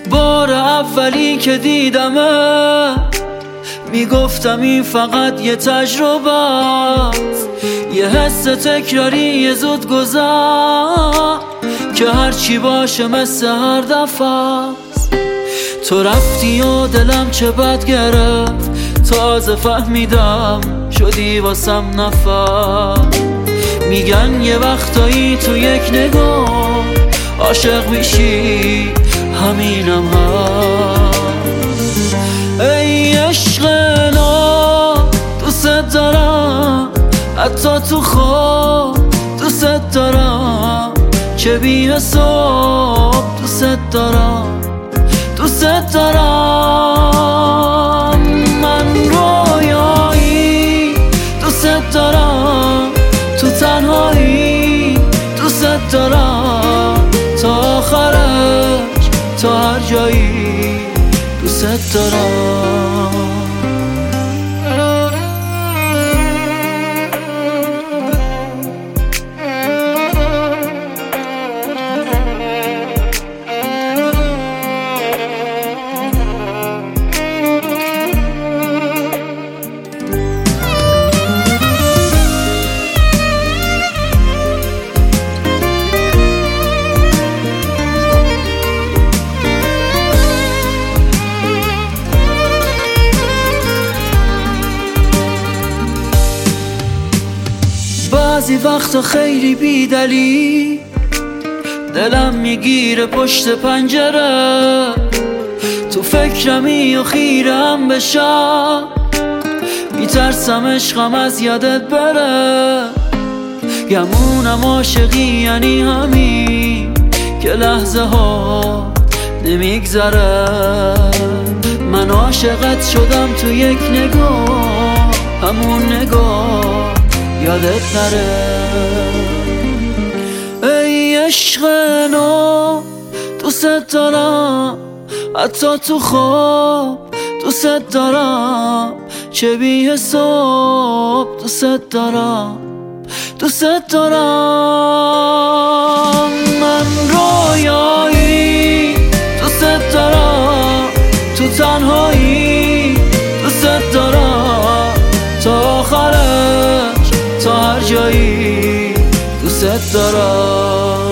بار اولی که دیدمه میگفتم این فقط یه تجربه است، یه حس تکراری، یه زود گذر که هرچی باشه مثل هر دفعه است. تو رفتی و دلم چه بد گرفت، تازه فهمیدم شدی واسم نفر. میگن یه وقتایی تو یک نگاه عاشق میشی، همینم هست. ای عشق نو دوست دارم، حتی تو خواب دوست دارم، چه بی حساب دوست دارم، دوست دارم. من رویایی دوست دارم، تو تنهایی دوست دارم، تا آخرش تا هر جایی دوست دارم. بعضی وقتا خیلی بی دلیل دلم میگیره پشت پنجره، تو فکرمی و خیرم بشم، میترسم عشقم از یادت بره. گمونم عاشقی یعنی همین که لحظه ها نمیگذره. من عاشقت شدم تو یک نگاه، همون نگاه یادت نره. ای عشق نو دوست دارم، حتی تو خواب دوست دارم، چه بی حساب دوست دارم، دوست دارم. من رویایی دوست دارم، تو تنهایی دوست دارم، تا آخرش تا هر جایی دوست دارم.